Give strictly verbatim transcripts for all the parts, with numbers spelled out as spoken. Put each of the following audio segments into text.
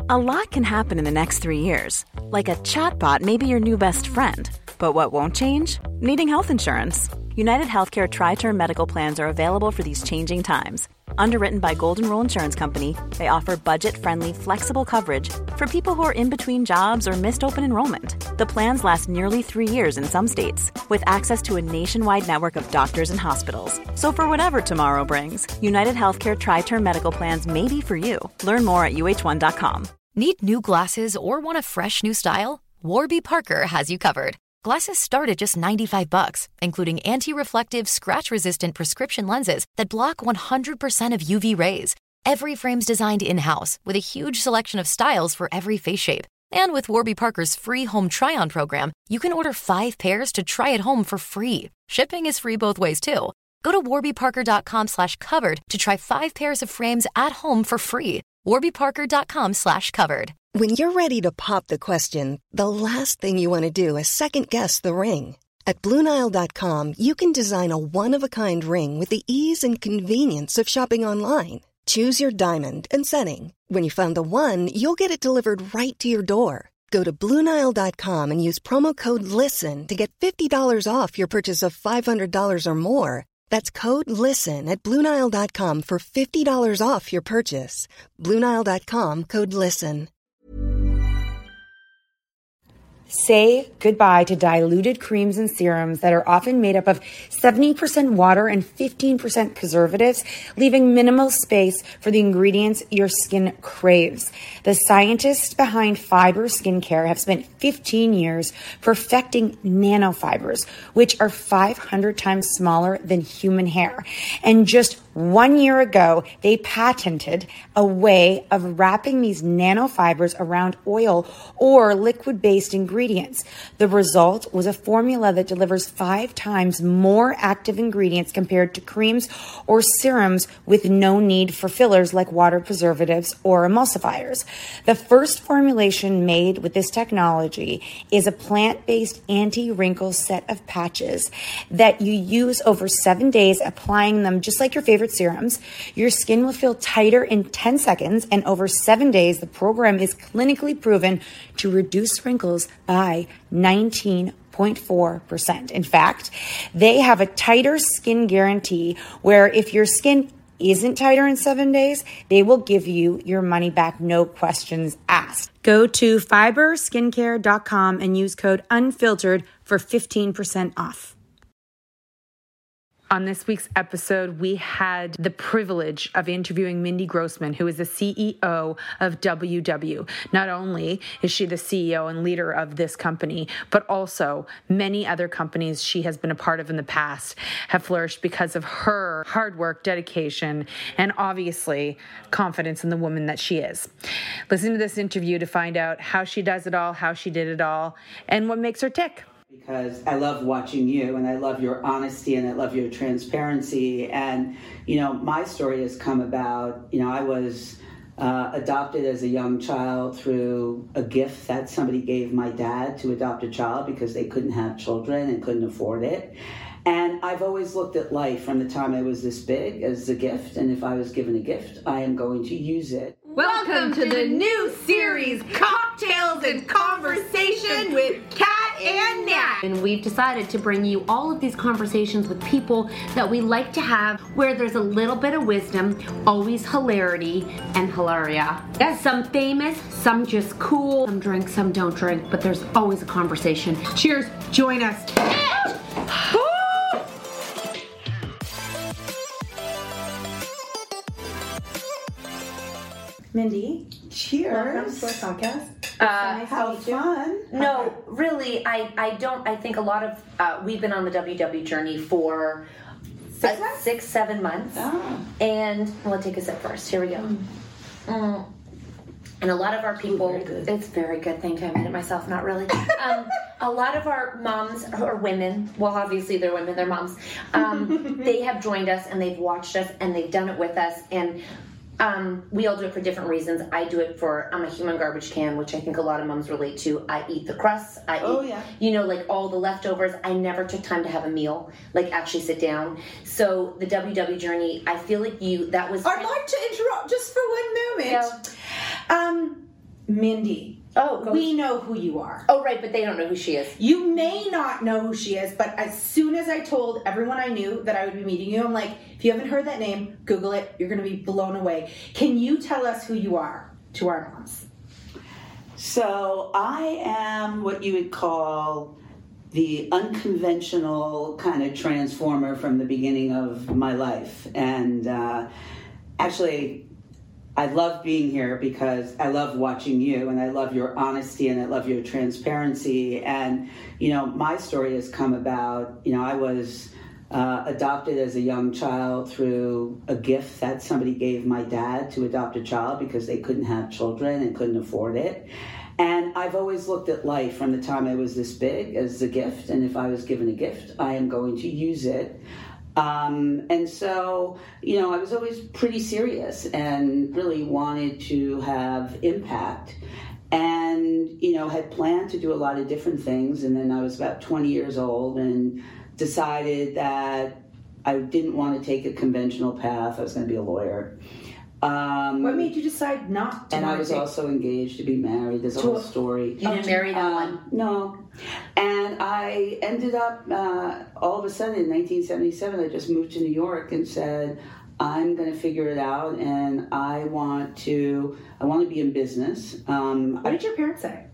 A lot can happen in the next three years. Like a chatbot may be your new best friend. But what won't change? Needing health insurance. United Healthcare Tri-Term Medical Plans are available for these changing times. Underwritten by Golden Rule Insurance Company, they offer budget-friendly, flexible coverage for people who are in between jobs or missed open enrollment. The plans last nearly three years in some states, with access to a nationwide network of doctors and hospitals. So for whatever tomorrow brings, United Healthcare Tri-Term Medical Plans may be for you. Learn more at U H one dot com. Need new glasses or want a fresh new style? Warby Parker has you covered. Glasses start at just ninety-five bucks, including anti-reflective, scratch-resistant prescription lenses that block one hundred percent of U V rays. Every frame's designed in-house with a huge selection of styles for every face shape. And with Warby Parker's free home try-on program, you can order five pairs to try at home for free. Shipping is free both ways, too. Go to warbyparker.com slash covered to try five pairs of frames at home for free. warbyparker.com slash covered. When you're ready to pop the question, the last thing you want to do is second-guess the ring. At Blue Nile dot com, you can design a one-of-a-kind ring with the ease and convenience of shopping online. Choose your diamond and setting. When you find the one, you'll get it delivered right to your door. Go to Blue Nile dot com and use promo code LISTEN to get fifty dollars off your purchase of five hundred dollars or more. That's code LISTEN at Blue Nile dot com for fifty dollars off your purchase. Blue Nile dot com, code LISTEN. Say goodbye to diluted creams and serums that are often made up of seventy percent water and fifteen percent preservatives, leaving minimal space for the ingredients your skin craves. The scientists behind Fiber Skincare have spent fifteen years perfecting nanofibers, which are five hundred times smaller than human hair. And just one year ago, they patented a way of wrapping these nanofibers around oil or liquid-based ingredients. The result was a formula that delivers five times more active ingredients compared to creams or serums with no need for fillers like water preservatives or emulsifiers. The first formulation made with this technology is a plant-based anti-wrinkle set of patches that you use over seven days, applying them just like your favorite serums. Your skin will feel tighter in ten seconds, and over seven days, the program is clinically proven to reduce wrinkles by nineteen point four percent. In fact, they have a tighter skin guarantee where if your skin isn't tighter in seven days, they will give you your money back, no questions asked. Go to fiber skincare dot com and use code UNFILTERED for fifteen percent off. On this week's episode, we had the privilege of interviewing Mindy Grossman, who is the C E O of W W. Not only is she the C E O and leader of this company, but also many other companies she has been a part of in the past have flourished because of her hard work, dedication, and obviously confidence in the woman that she is. Listen to this interview to find out how she does it all, how she did it all, and what makes her tick. Because I love watching you, and I love your honesty, and I love your transparency. And, you know, my story has come about, you know, I was uh, adopted as a young child through a gift that somebody gave my dad to adopt a child because they couldn't have children and couldn't afford it. And I've always looked at life from the time I was this big as a gift, and if I was given a gift, I am going to use it. Welcome to the new series, Cocktails and Conversation with Kat and Nat. And we've decided to bring you all of these conversations with people that we like to have, where there's a little bit of wisdom, always hilarity and hilaria. Yes, some famous, some just cool, some drink, some don't drink, but there's always a conversation. Cheers, join us. Mindy, cheers. Welcome to our podcast. Uh, How fun. No, really, I, I don't, I think a lot of, uh, we've been on the W W journey for Six, uh, six seven months. Oh. And, well, take a sip first. Here we go. Mm. Mm. And a lot of our people, Ooh, very good. It's very good. Thank you. I made it myself, not really. Um, a lot of our moms or women, well, obviously they're women, they're moms. Um, they have joined us and they've watched us and they've done it with us. And Um, we all do it for different reasons. I do it for, I'm a human garbage can, which I think a lot of moms relate to. I eat the crusts. I oh, eat, yeah. you know, like all the leftovers. I never took time to have a meal, like actually sit down. So the W W journey, I feel like you, that was... I'd like to interrupt just for one moment. Yeah. Um, Mindy. Oh, we know who you are. Oh, right, but they don't know who she is. You may not know who she is, but as soon as I told everyone I knew that I would be meeting you, I'm like, if you haven't heard that name, Google it. You're going to be blown away. Can you tell us who you are to our moms? So I am what you would call the unconventional kind of transformer from the beginning of my life. And uh, actually, I love being here because I love watching you, and I love your honesty, and I love your transparency. And, you know, my story has come about, you know, I was uh, adopted as a young child through a gift that somebody gave my dad to adopt a child because they couldn't have children and couldn't afford it. And I've always looked at life from the time I was this big as a gift, and if I was given a gift, I am going to use it. Um, and so, you know, I was always pretty serious and really wanted to have impact and, you know, had planned to do a lot of different things. And then I was about twenty years old and decided that I didn't want to take a conventional path. I was going to be a lawyer. Um, what made you decide not to? And I was take... also engaged to be married. There's a whole story. You didn't marry that um, one? No. And I ended up, uh, all of a sudden in nineteen seventy-seven, I just moved to New York and said, I'm going to figure it out, and I want to, I want to be in business. Um, what did your parents say?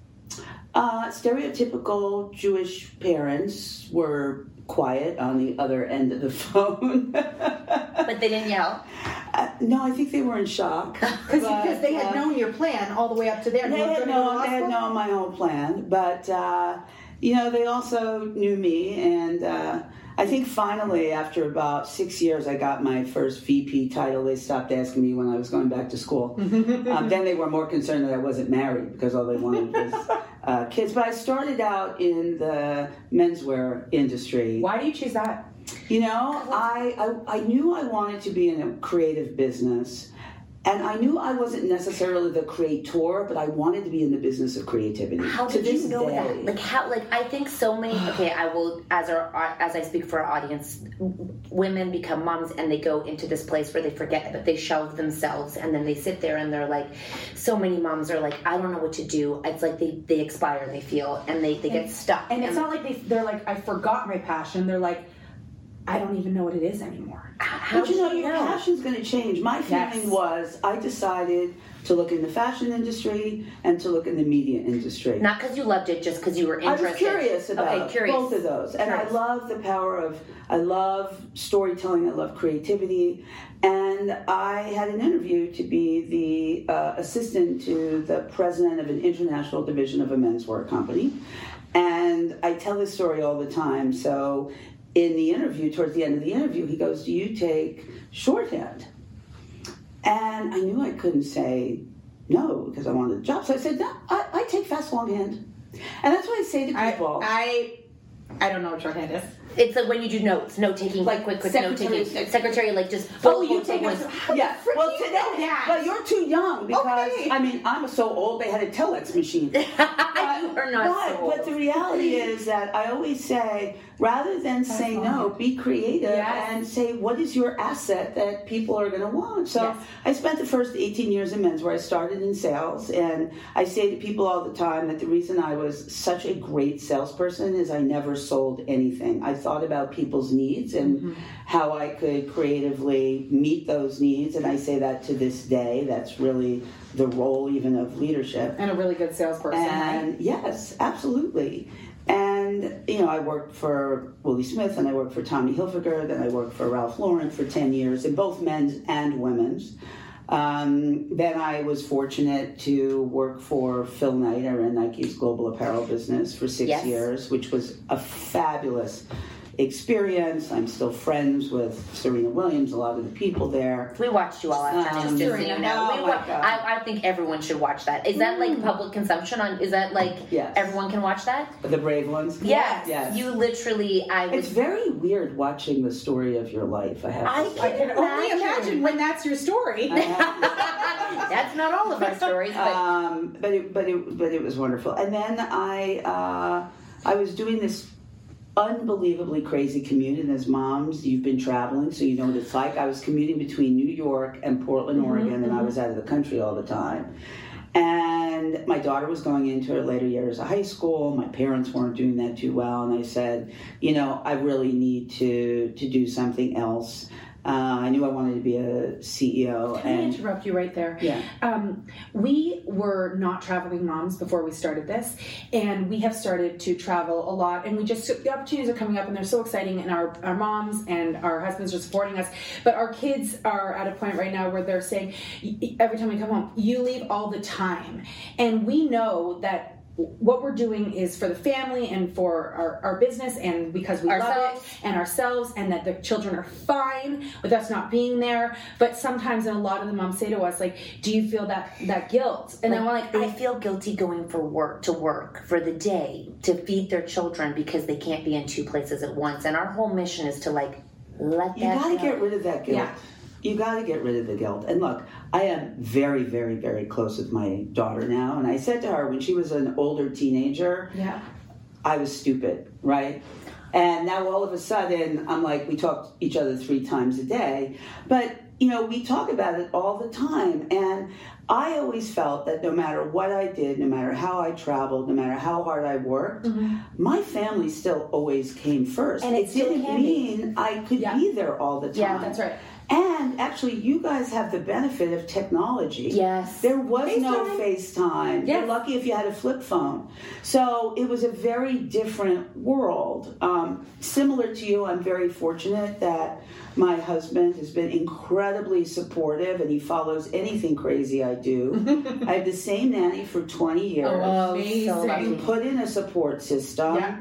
Uh, stereotypical Jewish parents were quiet on the other end of the phone. But they didn't yell? Uh, no, I think they were in shock. Because they had uh, known your plan all the way up to there. They had, known, they had known my whole plan. But, uh, you know, they also knew me. And uh, I think finally, after about six years, I got my first V P title. They stopped asking me when I was going back to school. um, then they were more concerned that I wasn't married because all they wanted was uh, kids. But I started out in the menswear industry. Why do you choose that? You know, I, I I knew I wanted to be in a creative business, and I knew I wasn't necessarily the creator, but I wanted to be in the business of creativity. How to did this you know day. that? Like how? Like I think so many. Okay, I will as our as I speak for our audience, women become moms and they go into this place where they forget that they shelve themselves, and then they sit there and they're like, so many moms are like, I don't know what to do. It's like they they expire, they feel, and they they and, get stuck. And it's not like they they're like, I forgot my passion. They're like, I don't even know what it is anymore. How but you know, your know? passion's going to change. My feeling yes. was I decided to look in the fashion industry and to look in the media industry. Not because you loved it, just because you were interested. I was curious about okay, curious. both of those. And curious. I love the power of, I love storytelling, I love creativity. And I had an interview to be the uh, assistant to the president of an international division of a menswear company. And I tell this story all the time. So in the interview, towards the end of the interview, he goes, do you take shorthand? And I knew I couldn't say no because I wanted a job. So I said, no, I, I take fast longhand. And that's what I say to people. I I, I don't know what shorthand is. It's like when you do notes, note taking, like quick, quick note taking. Secretary, like just. Oh, you take notes. Yeah. Well, today, but you're too young because okay. I mean I'm so old. They had a telex machine. You are not but, so old. But the reality is that I always say, rather than That's say fine. no, be creative yes. and say what is your asset that people are going to want. So yes. I spent the first eighteen years in menswear. I started in sales, and I say to people all the time that the reason I was such a great salesperson is I never sold anything. I thought about people's needs and mm-hmm. how I could creatively meet those needs, and I say that to this day. That's really the role even of leadership. And a really good salesperson. And right? yes, absolutely. And, you know, I worked for Willie Smith and I worked for Tommy Hilfiger, then I worked for Ralph Lauren for ten years in both men's and women's. Um, then I was fortunate to work for Phil Knight. I ran Nike's global apparel business for six yes. years, which was a fabulous experience. I'm still friends with Serena Williams, a lot of the people there. We watched you all afternoon, um, just so you know. Oh we wa- I, I think everyone should watch that. Is that like public consumption on? Is that like yes. everyone can watch that? The brave ones? Yes. yes. You literally, I was... It's very weird watching the story of your life, I have I to say. I can only imagine when that's your story. That's not all of our stories, but... Um, but, it, but, it, but it was wonderful. And then I, uh, I was doing this unbelievably crazy commute, and as moms, you've been traveling, so you know what it's like. I was commuting between New York and Portland, mm-hmm, Oregon, and mm-hmm. I was out of the country all the time. And my daughter was going into her later years of high school. My parents weren't doing that too well. And I said, you know, I really need to, to do something else. Uh, I knew I wanted to be a C E O. Can and I interrupt you right there? Yeah. Um, we were not traveling moms before we started this, and we have started to travel a lot, and we just, the opportunities are coming up, and they're so exciting, and our, our moms and our husbands are supporting us, but our kids are at a point right now where they're saying, every time we come home, you leave all the time. And we know that what we're doing is for the family and for our, our business and because we ourselves. love it and ourselves, and that the children are fine with us not being there. But sometimes, and a lot of the moms say to us, like, do you feel that that guilt? And like, I'm like, they I feel guilty going for work to work for the day to feed their children because they can't be in two places at once. And our whole mission is to like let You that got to go. get rid of that guilt. Yeah. You got to get rid of the guilt. And look, I am very, very, very close with my daughter now. And I said to her when she was an older teenager, yeah. I was stupid, right? And now all of a sudden, I'm like, we talk to each other three times a day. But, you know, we talk about it all the time. And I always felt that no matter what I did, no matter how I traveled, no matter how hard I worked, mm-hmm. my family still always came first. And it, it still didn't can mean be. I could Yeah. be there all the time. Yeah, that's right. And actually, you guys have the benefit of technology. Yes. There was FaceTime. no FaceTime. Yes. You're lucky if you had a flip phone. So it was a very different world. Um, similar to you, I'm very fortunate that my husband has been incredibly supportive and he follows anything crazy I do. I have the same nanny for twenty years. Oh, Amazing. so lucky. You put in a support system. Yeah.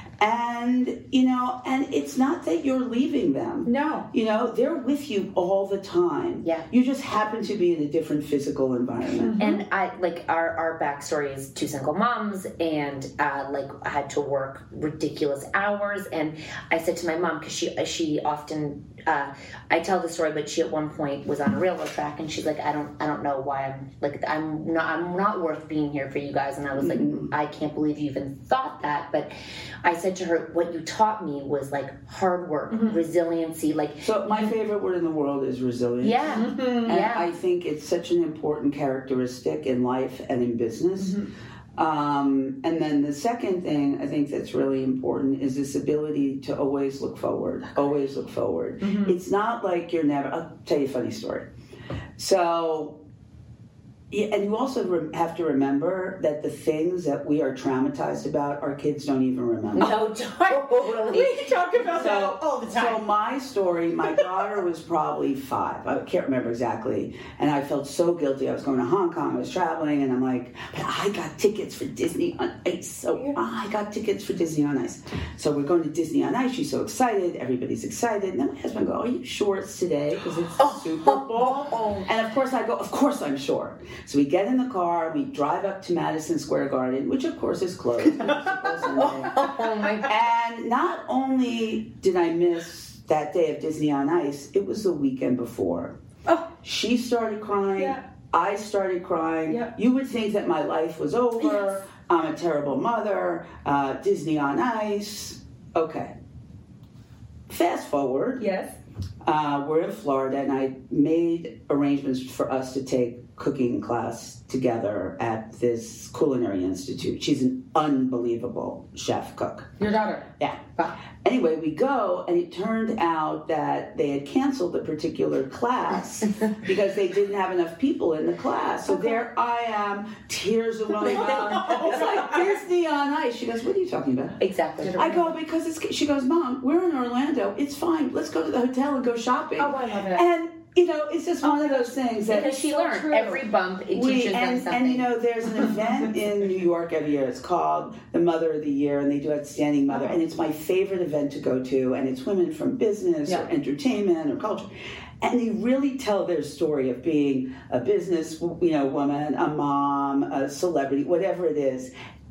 And, you know, and it's not that you're leaving them. No. You know, they're with you all the time. Yeah. You just happen to be in a different physical environment. And I like our, our backstory is two single moms, and uh, like I had to work ridiculous hours. And I said to my mom, because she she often uh, I tell the story, but she at one point was on a railroad track, and she's like, I don't I don't know why I'm like I'm not I'm not worth being here for you guys. And I was Mm-hmm. like, I can't believe you even thought that. But I said to her, what you taught me was like hard work, mm-hmm. resiliency, like. So my favorite word in the world is resilience. Yeah. And yeah. I think it's such an important characteristic in life and in business. Mm-hmm. Um, and then the second thing I think that's really important is this ability to always look forward, always look forward. Mm-hmm. It's not like you're never, I'll tell you a funny story. So, yeah, and you also re- have to remember that the things that we are traumatized about, our kids don't even remember. No, totally. We talk about So, that all the time. so my story, my daughter was probably five. I can't remember exactly. And I felt so guilty. I was going to Hong Kong. I was traveling. And I'm like, but I got tickets for Disney on Ice. So I got tickets for Disney on Ice. So we're going to Disney on Ice. She's so excited. Everybody's excited. And then my husband goes, are you sure it's today? Because it's Oh. Super Bowl. And of course I go, of course I'm sure. So we get in the car. We drive up to Madison Square Garden, which of course is closed. Oh my God. And not only did I miss that day of Disney on Ice, it was the weekend before. Oh. She started crying. Yeah. I started crying. Yeah. You would think that my life was over. Yes. I'm a terrible mother. Uh, Disney on Ice. Okay. Fast forward. Yes. Uh, we're in Florida, and I made arrangements for us to take cooking class together at this culinary institute. She's an unbelievable chef cook. Your daughter. Yeah. Wow. Anyway, we go, and it turned out that they had canceled a particular class because they didn't have enough people in the class. So Okay. there I am, tears are rolling down. It's like Disney on Ice. She goes, what are you talking about? Exactly. I go, because it's, she goes, Mom, we're in Orlando. It's fine. Let's go to the hotel and go shopping. Oh, I love it. And, you know, it's just one of those things that... Because she so learned true. every bump, it We, teaches them and, something. and you know, there's an event in New York every year. It's called the Mother of the Year, and they do Outstanding Mother. And it's my favorite event to go to. And it's women from business Yeah. or entertainment or culture. And they really tell their story of being a business, you know, woman, a mom, a celebrity, whatever it is.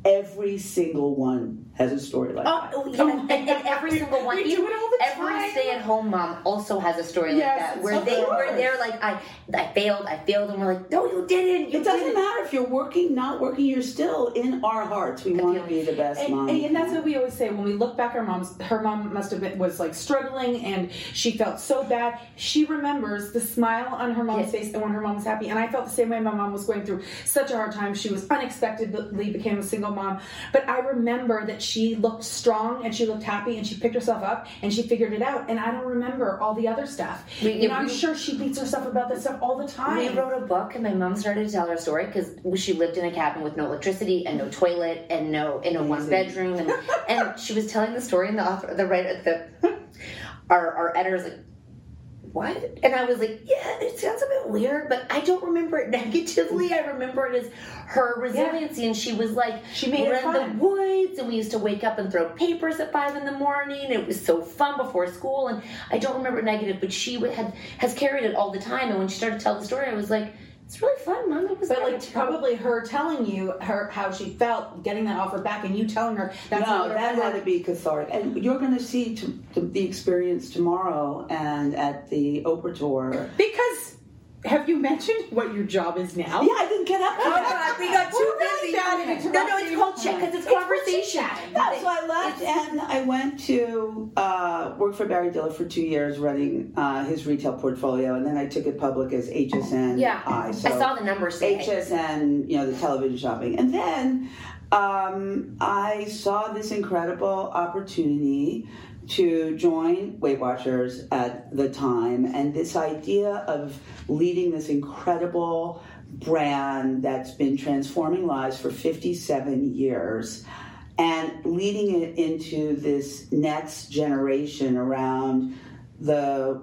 every single one has a story like oh, that. Oh, yeah, and, and every single one, we do even it all the every time. stay-at-home mom also has a story Yes, like that, where of they course. where they're like, I, I failed, I failed, and we're like, no, you didn't. You It doesn't didn't. matter if you're working, not working, you're still in our hearts. We want to be the best And, mom. and, and that's what we always say when we look back. Our moms, her mom must have been was like struggling, and she felt so bad. She remembers the smile on her mom's Yes. face, and when her mom was happy. And I felt the same way. My mom was going through such a hard time. She was unexpectedly became a single mom, but I remember that she looked strong and she looked happy, and she picked herself up and she figured it out. And I don't remember all the other stuff. We- you know, I'm we- sure she beats herself about that stuff all the time. We wrote a book, and my mom started to tell her story because she lived in a cabin with no electricity and no toilet and no in a one bedroom, and and she was telling the story, and the author, the writer, the our our editor's like, what? And I was like, yeah, it sounds a bit weird, but I don't remember it negatively. I remember it as her resiliency, and she was like, She made it we're in fun. the woods, and we used to wake up and throw papers at five in the morning. It was so fun before school, and I don't remember it negative, but she would, had has carried it all the time. And when she started to tell the story, I was like, it's really fun, Mom. It was But never like terrible. probably her telling you her how she felt, getting that offer back, and you telling her that's no, not that had to be cathartic. And you're going to see t- t- the experience tomorrow and at the Oprah tour. because. Have you mentioned what your job is now? Yeah, I didn't get up to Oh, that. God, we got too We're really busy. bad at No, no, interrupting it's you. called chat because it's It's for conversation. chit-chatting. Yeah, so I left and I went to uh, work for Barry Diller for two years running uh, his retail portfolio, and then I took it public as H S N I. Yeah, So I saw the numbers today. H S N, you know, the television shopping. And then um, I saw this incredible opportunity to join Weight Watchers at the time, and this idea of leading this incredible brand that's been transforming lives for fifty-seven years and leading it into this next generation around the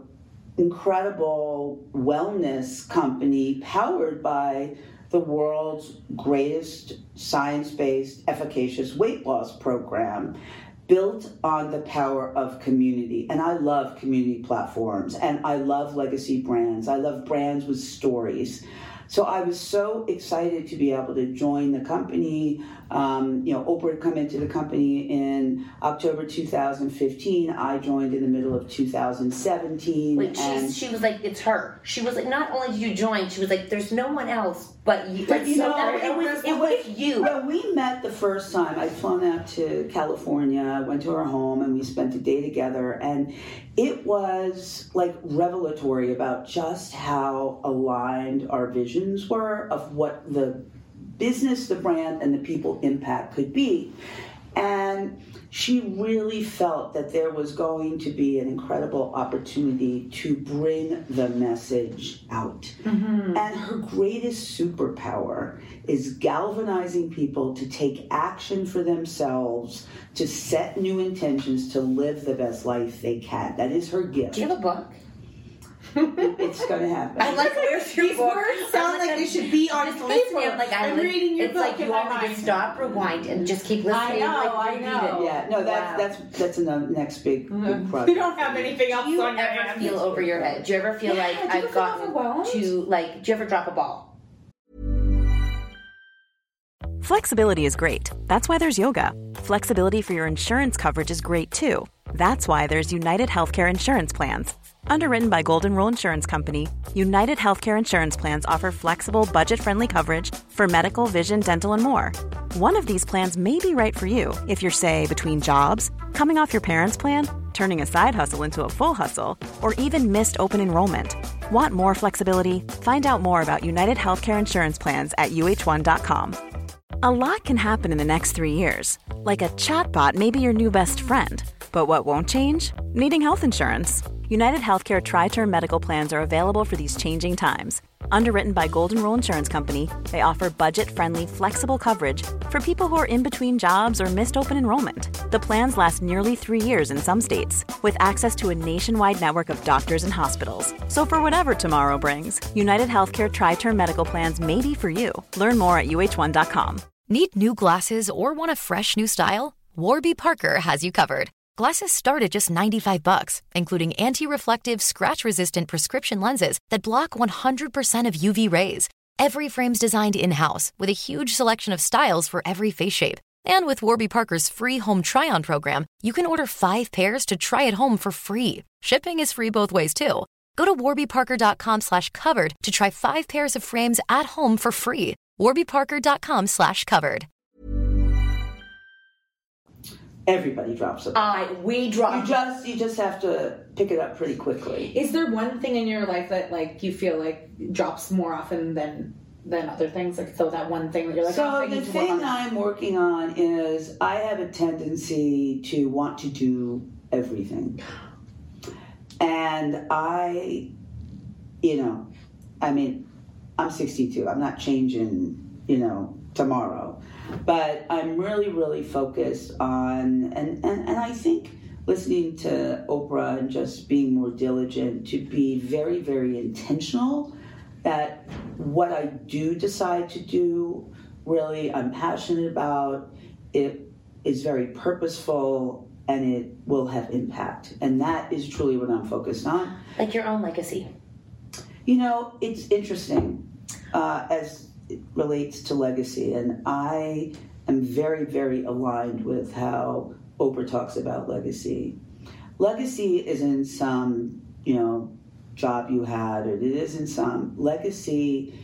incredible wellness company powered by the world's greatest science-based efficacious weight loss program, built on the power of community. And I love community platforms, and I love legacy brands. I love brands with stories. So I was so excited to be able to join the company. Um, you know, Oprah had come into the company in October two thousand fifteen. I joined in the middle of two thousand seventeen. Like and she's, she was like, it's her. She was like, not only did you join, she was like, there's no one else but you. But Like, you so know, that, it was it was you. When we met the first time, I'd flown out to California, went to her home, and we spent a day together. And it was like revelatory about just how aligned our visions were of what the business, the brand, and the people impact could be. And she really felt that there was going to be an incredible opportunity to bring the message out. Mm-hmm. And her greatest superpower is galvanizing people to take action for themselves, to set new intentions, to live the best life they can. That is her gift. Do you have a book? It's going to happen. I'm like, where's your These book? words sound I'm like I'm they should be on just paper. listening. I'm like, I'm, I'm like, reading your it's book like in you my want me to mind. stop, rewind, and just keep listening. I know, like, I repeat know. It. Yeah, no, that's Wow. that's that's another next big, big project. You don't have anything else Do you on your ever hands. feel over your head? Do you ever feel Yeah, like do you ever I've feel gotten overwhelmed? to, like, do you ever drop a ball? Flexibility is great. That's why there's yoga. Flexibility for your insurance coverage is great too. That's why there's United Healthcare Insurance Plans. Underwritten by Golden Rule Insurance Company, United Healthcare Insurance Plans offer flexible, budget-friendly coverage for medical, vision, dental, and more. One of these plans may be right for you if you're, say, between jobs, coming off your parents' plan, turning a side hustle into a full hustle, or even missed open enrollment. Want more flexibility? Find out more about United Healthcare Insurance Plans at U H one dot com. A lot can happen in the next three years. Like a chatbot may be your new best friend. But what won't change? Needing health insurance. United Healthcare Tri-Term Medical Plans are available for these changing times. Underwritten by Golden Rule Insurance Company, they offer budget-friendly, flexible coverage for people who are in between jobs or missed open enrollment. The plans last nearly three years in some states, with access to a nationwide network of doctors and hospitals. So for whatever tomorrow brings, United Healthcare Tri-Term Medical Plans may be for you. Learn more at U H one dot com. Need new glasses or want a fresh new style? Warby Parker has you covered. Glasses start at just ninety-five bucks, including anti-reflective, scratch-resistant prescription lenses that block one hundred percent of U V rays. Every frame's designed in-house with a huge selection of styles for every face shape. And with Warby Parker's free home try-on program, you can order five pairs to try at home for free. Shipping is free both ways, too. Go to warbyparker.com slash covered to try five pairs of frames at home for free. warbyparker.com slash covered. Everybody drops it. I we drop. You just you just have to pick it up pretty quickly. Is there one thing in your life that like you feel like drops more often than than other things? Like so that one thing that you're like. So oh, I the need to thing work on I'm working on is I have a tendency to want to do everything, and I, you know, I mean, I'm sixty-two. I'm not changing, you know, tomorrow. But I'm really, really focused on, and, and, and I think listening to Oprah and just being more diligent to be very, very intentional that what I do decide to do, really I'm passionate about, it is very purposeful and it will have impact. And that is truly what I'm focused on. Like your own legacy. You know, it's interesting uh, as it relates to legacy, and I am very, very aligned with how Oprah talks about legacy. Legacy isn't some, you know, job you had, or it isn't some. Legacy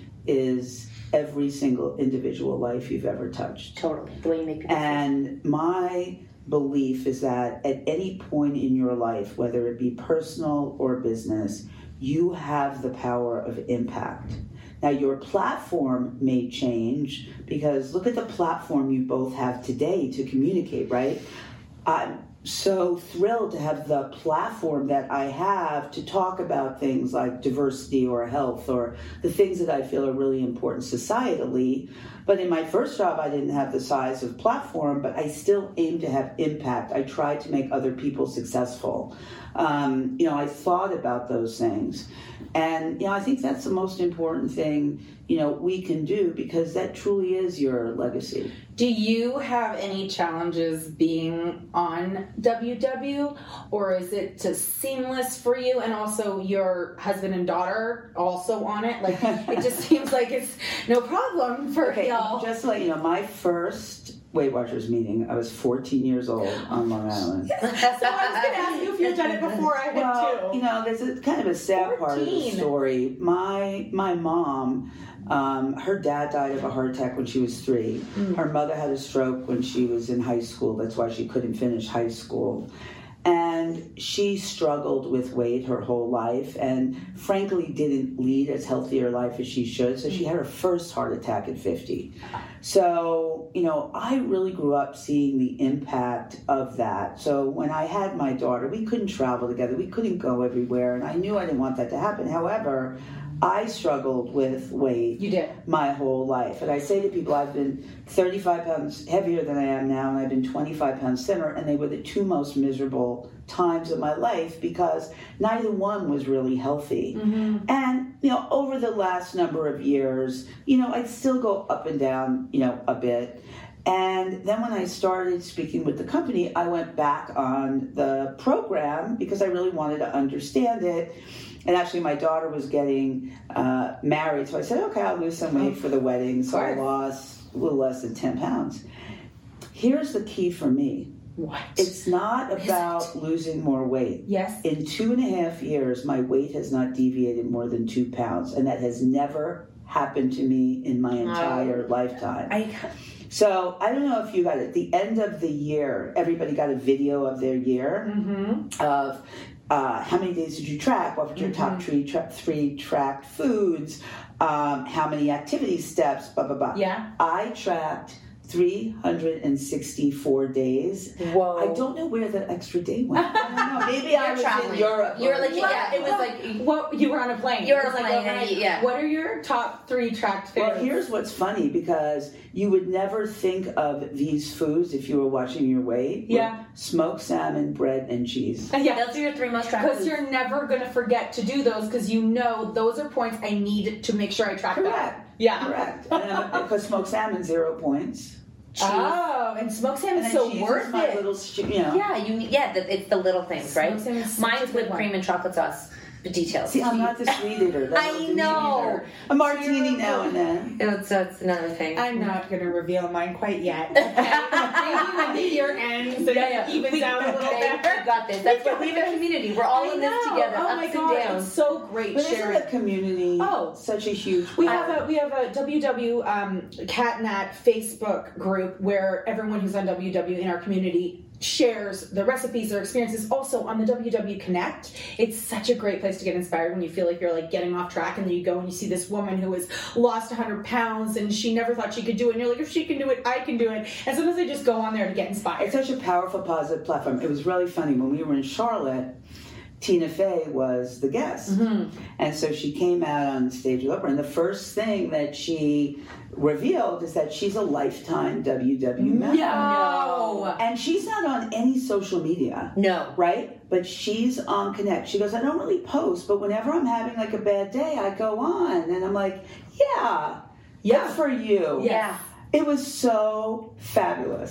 is every single individual life you've ever touched. Totally, the way you make people feel. And my belief is that at any point in your life, whether it be personal or business, you have the power of impact. Now, your platform may change because look at the platform you both have today to communicate, right? I'm so thrilled to have the platform that I have to talk about things like diversity or health or the things that I feel are really important societally. But in my first job, I didn't have the size of platform, but I still aim to have impact. I tried to make other people successful. Um, you know, I thought about those things. And, you know, I think that's the most important thing, you know, we can do because that truly is your legacy. Do you have any challenges being on W W, or is it just seamless for you? And also your husband and daughter also on it? Like, it just seems like it's no problem for okay, y'all. Just to let you know, my first Weight Watchers meeting, I was fourteen years old on Long Island. So I was going to ask you if you'd done it before I had well, too. You know, there's a kind of a sad part of the story. My my mom, um, her dad died of a heart attack when she was three. Mm. Her mother had a stroke when she was in high school. That's why she couldn't finish high school. And she struggled with weight her whole life and frankly didn't lead as healthy a life as she should. So she had her first heart attack at fifty. So, you know, I really grew up seeing the impact of that. So when I had my daughter, we couldn't travel together. We couldn't go everywhere. And I knew I didn't want that to happen. However, I struggled with weight you did. my whole life. And I say to people, I've been thirty-five pounds heavier than I am now, and I've been twenty-five pounds thinner, and they were the two most miserable times of my life because neither one was really healthy. Mm-hmm. And, you know, over the last number of years, you know, I'd still go up and down, you know, a bit. And then when I started speaking with the company, I went back on the program because I really wanted to understand it. And actually, my daughter was getting uh, married, so I said, okay, I'll lose some weight for the wedding. So I lost a little less than ten pounds. Here's the key for me. What? It's not about losing more weight. Yes. In two and a half years, my weight has not deviated more than two pounds, and that has never happened to me in my entire oh. lifetime. I... So I don't know if you got it. At the end of the year, everybody got a video of their year mm-hmm. of uh, how many days did you track, what were your mm-hmm. top three, tra- three tracked foods, um, how many activity steps, blah, blah, blah. Yeah. I tracked three hundred sixty-four days. Whoa. I don't know where that extra day went. I don't know. Maybe I was traveling. in Europe. You were like, what? yeah, it was like... What, you were on a plane. You were on a like plane, overnight. and, yeah. What are your top three tracked foods? Well, here's what's funny, because you would never think of these foods if you were watching your weight. Yeah. Smoked salmon, bread, and cheese. Yeah. Those are your three most tracked foods. Because you're never going to forget to do those because you know those are points I need to make sure I track Correct. that. Yeah. Correct. And, because smoked salmon, zero points. Cheese. Oh, and smoked salmon is so worth my it. Little, you know. Yeah, you yeah, the, it's the little things, right? Mine's whipped cream and chocolate sauce the details. See, I'm not the sweet eater. That's I the know. eater. A martini now and then. That's, that's another thing. I'm not going to reveal mine quite yet. Maybe when the year ends and Yeah, yeah. evens We- out a little we better. got this. That's what we have a community. We're all I in this know. together. Oh ups my and God, downs. it's so great But sharing. isn't the community Oh. such a huge We part? have a we have a W W um, CatNat Facebook group where everyone who's on W W in our community shares the recipes, their experiences. Also on the W W Connect, it's such a great place to get inspired when you feel like you're like getting off track, and then you go and you see this woman who has lost one hundred pounds and she never thought she could do it. And you're like, if she can do it, I can do it. And sometimes I just go on there to get inspired. It's such a powerful, positive platform. It was really funny when we were in Charlotte. Tina Fey was the guest, Mm-hmm. and so she came out on the stage with Oprah. And the first thing that she revealed is that she's a lifetime W W member. No. And she's not on any social media. No. Right? But she's on Connect. She goes, I don't really post, but whenever I'm having like a bad day, I go on. And I'm like, yeah, Yeah. good for you. Yeah. It was so fabulous.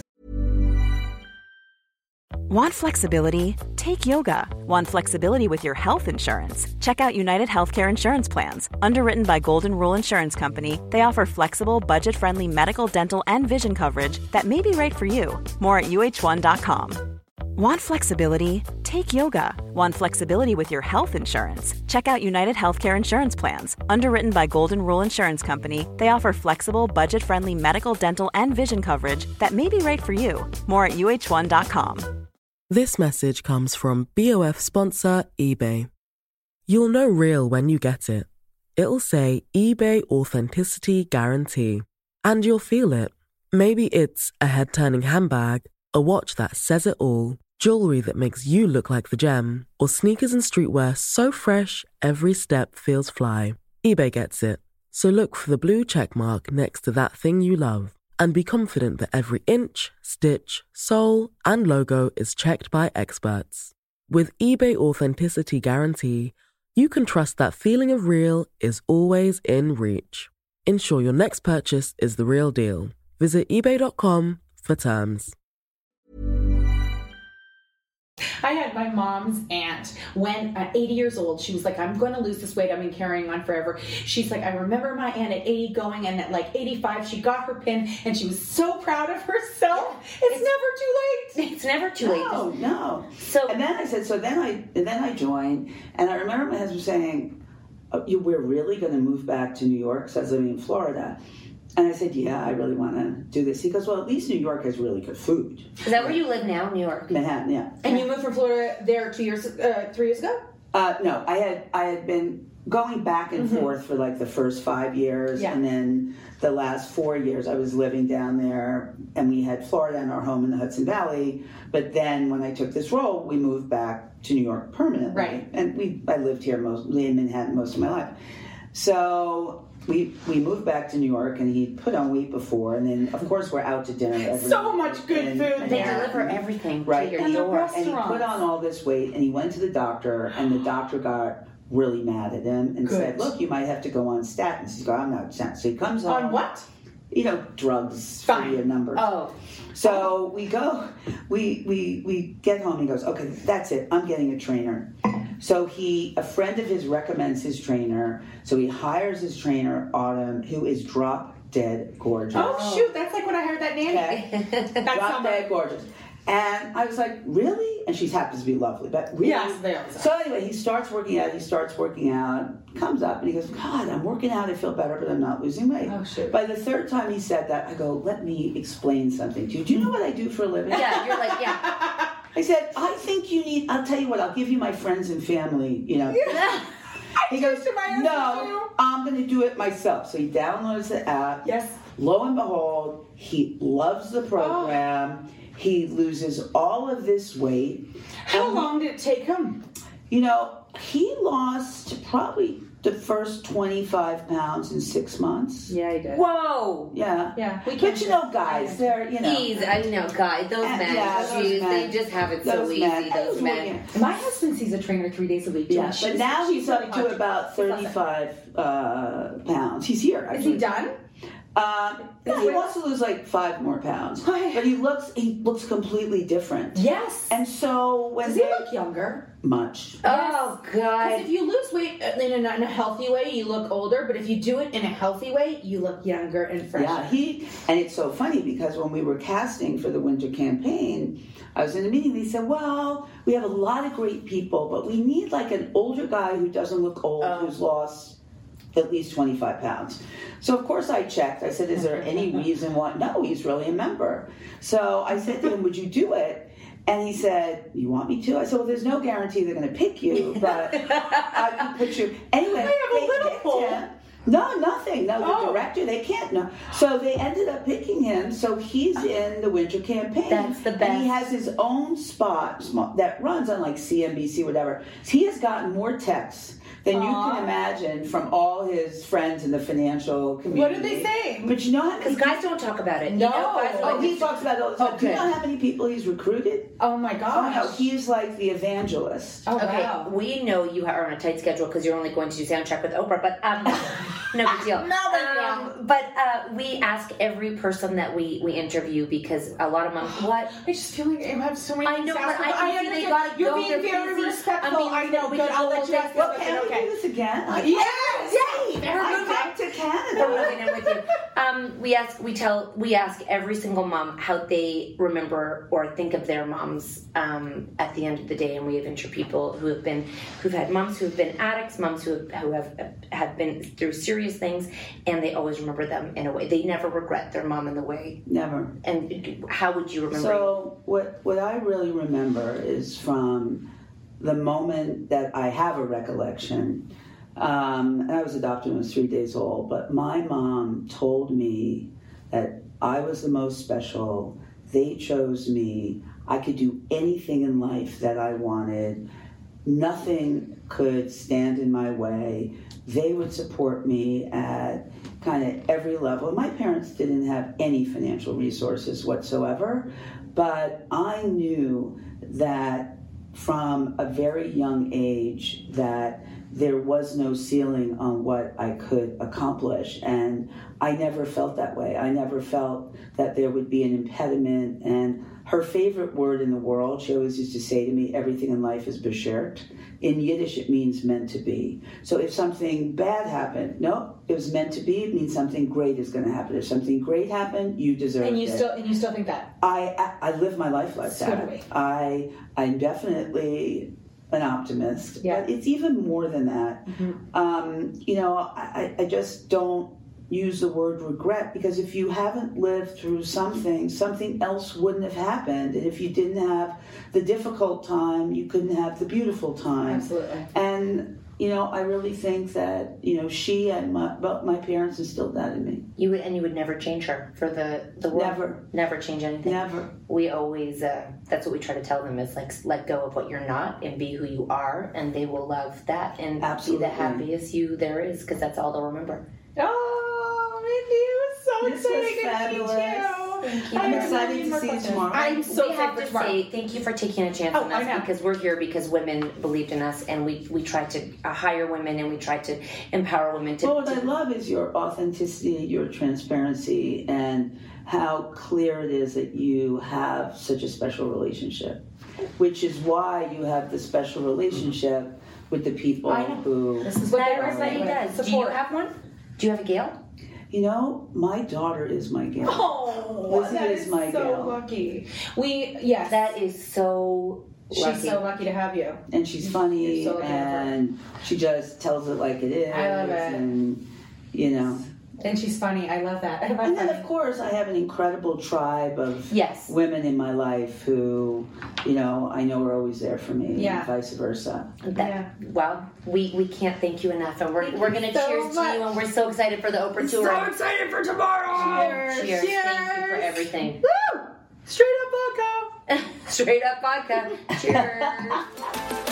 Want flexibility? Take yoga. Want flexibility with your health insurance? Check out United Healthcare Insurance Plans. Underwritten by Golden Rule Insurance Company, they offer flexible, budget-friendly medical, dental, and vision coverage that may be right for you. More at U H one dot com. Want flexibility? Take yoga. Want flexibility with your health insurance? Check out United Healthcare Insurance Plans. Underwritten by Golden Rule Insurance Company, they offer flexible, budget-friendly medical, dental, and vision coverage that may be right for you. More at U H one dot com. This message comes from B O F sponsor eBay. You'll know real when you get it. It'll say eBay Authenticity Guarantee. And you'll feel it. Maybe it's a head-turning handbag, a watch that says it all, jewelry that makes you look like the gem, or sneakers and streetwear so fresh every step feels fly. eBay gets it. So look for the blue check mark next to that thing you love. And be confident that every inch, stitch, sole, and logo is checked by experts. With eBay Authenticity Guarantee, you can trust that feeling of real is always in reach. Ensure your next purchase is the real deal. Visit ebay dot com for terms. I had my mom's aunt when at eighty years old, she was like, I'm going to lose this weight I've been carrying on forever. She's like, I remember my aunt at eighty going, and at like eighty-five, she got her pin, and she was so proud of herself. It's, it's never too late. It's never too late. No, no. So, and then I said, so then I, and then I joined, and I remember my husband saying, oh, you, we're really going to move back to New York, because I was living in Florida. And I said, yeah, I really want to do this. He goes, well, at least New York has really good food. Is that where you live now, New York? Manhattan, yeah. And you moved from Florida there two years, uh, three years ago? Uh, no, I had I had been going back and mm-hmm. forth for like the first five years, yeah. and then the last four years I was living down there, and we had Florida and our home in the Hudson Valley. But then when I took this role, we moved back to New York permanently, right? And we I lived here mostly in Manhattan most of my life. So we we moved back to New York, and he put on weight before, and then of course we're out to dinner every so much good and, food. And they deliver everything right to your and door. And he put on all this weight, and he went to the doctor, and the doctor got really mad at him and good. said, "Look, you might have to go on statins." He goes, "I'm not statins." So he comes on on what? You know, drugs Fine. for your numbers. Oh. So we go, we we we get home. He goes, "Okay, that's it. I'm getting a trainer." So he, a friend of his recommends his trainer. So he hires his trainer, Autumn, who is drop dead gorgeous. Oh, shoot, that's like when I heard that nanny. Okay. That's drop dead gorgeous. And I was like, really? And she happens to be lovely, but really? Yes, they are. So anyway, he starts working out, he starts working out, comes up, and he goes, God, I'm working out, I feel better, but I'm not losing weight. Oh, shoot. By the third time he said that, I go, let me explain something to you. Do you know what I do for a living? Yeah, you're like, yeah. I said, I think you need, I'll tell you what, I'll give you my friends and family, you know. Yeah. He goes, to my no, too. I'm going to do it myself. So he downloads the app. Yes. Lo and behold, he loves the program. Oh. He loses all of this weight. How and long did it take him? You know, he lost probably the first twenty-five pounds in six months. Yeah, he did. Whoa. Yeah. Yeah. We but you know, guys, they're, you know. He's, I know, guys, those and, men, yeah, those geez, men, they just have it so those easy, men, those men. My husband sees a trainer three days a week. Yeah, She's, but now she's he's up to about thirty-five uh, pounds. He's here, actually. Is he done? Um, he wants to lose like five more pounds, but he looks he looks completely different. Yes. And so when Does they he look younger? Much. Oh, Because God. if you lose weight in a, in a healthy way, you look older. But if you do it in a healthy way, you look younger and fresher. Yeah, he and it's so funny because when we were casting for the winter campaign, I was in a meeting. They said, "Well, we have a lot of great people, but we need like an older guy who doesn't look old, Oh. who's lost at least twenty-five pounds." So of course I checked. I said, "Is there any reason why?" No, he's really a member. So I said to him, "Would you do it?" And he said, "You want me to?" I said, "Well, there's no guarantee they're going to pick you, but I can put you." Anyway, I have a they little picked pull. him. No, nothing. No, the Oh. director, they can't know. So they ended up picking him. So he's in the winter campaign. That's the And he best. has his own spot sm- that runs on like C N B C, whatever. So he has gotten more texts than you Aw. can imagine from all his friends in the financial community. What did they say? But you know how Because guys don't talk about it. No. You know, guys Oh, like he talks about it all the time. Do you Okay. know how many people he's recruited? Oh my Oh gosh. no, he's like the evangelist. Oh Okay, wow. we know you are on a tight schedule because you're only going to do sound check with Oprah, but um, no big deal. No big deal. Um, but uh, we ask every person that we, we interview because a lot of moms, what? I just feel like I have so many I things know, to but ask, I can see they understand. gotta You're go, being they're very busy. respectful. I'm being I know, because but I'll let all you day- ask Well, the can I okay. do this again? I- Yes! Yay! Never I'm moved back to We're Canada. moving in with you. Um, we ask, we tell, we ask every single mom how they remember or think of their moms um, at the end of the day, and we have interviewed people who have been, who've had moms who have been addicts, moms who have, who have have been through serious things, and they always remember them in a way. They never regret their mom in the way. Never. And how would you remember? So what what I really remember is from the moment that I have a recollection. Um, and I was adopted when I was three days old, but my mom told me that I was the most special. They chose me. I could do anything in life that I wanted. Nothing could stand in my way. They would support me at kind of every level. My parents didn't have any financial resources whatsoever, but I knew that from a very young age that there was no ceiling on what I could accomplish, and I never felt that way. I never felt that there would be an impediment. And her favorite word in the world, she always used to say to me, everything in life is beshert. In Yiddish, it means meant to be. So if something bad happened, no, it was meant to be. It means something great is going to happen. If something great happened, you deserve it. And you still and you still think that? I, I I live my life like So that. do we. I I'm definitely an optimist, Yeah. but it's even more than that. Mm-hmm. Um, you know, I, I just don't use the word regret, because if you haven't lived through something, something else wouldn't have happened. And if you didn't have the difficult time, you couldn't have the beautiful time. Absolutely. And, you know, I really think that, you know, she and my, both my parents instilled that in me. You would, and you would never change her for the the world. Never. Never change anything. Never. We always. Uh, that's what we try to tell them is like let go of what you're not and be who you are, and they will love that and Absolutely. be the happiest you there is, because that's all they'll remember. Oh, Mindy, it was so This was exciting to fabulous. meet you. Thank you. I I'm have excited many to more see you questions. tomorrow. I'm so we have excited to for tomorrow. say thank you for taking a chance Oh, on I us, know. because we're here because women believed in us, and we we tried to uh, hire women, and we tried to empower women to. Well, what I to love is your authenticity, your transparency, and how clear it is that you have such a special relationship, which is why you have the special relationship with the people I know. who, This is what not they everybody resonate does. with. Do you Support. have one? Do you have a Gail? you know, my daughter is my Gail. Oh, Lizzie that is is my so gal. lucky. We yes, That is so she's lucky. so lucky to have you. And she's funny, You're so lucky to have her. and she just tells it like it is. I love it. And, you know. And she's funny. I love that. I love And then, that. of course, I have an incredible tribe of Yes. women in my life who, you know, I know are always there for me, Yeah. and vice versa. That, Yeah. Well, we, we can't thank you enough, and we're, Thank we're you going to so cheers much. to you, and we're so excited for the Oprah tour. So excited for tomorrow. Cheers. Cheers. Thank you for everything. Woo! Straight up vodka. Straight up vodka. Cheers.